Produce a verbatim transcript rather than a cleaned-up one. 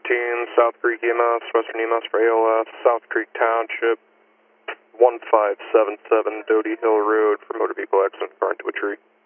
fifteen, South Creek E M S, Western E M S for A L S, South Creek Township, one five seven seven Doty Hill Road for motor vehicle accident, car into a tree.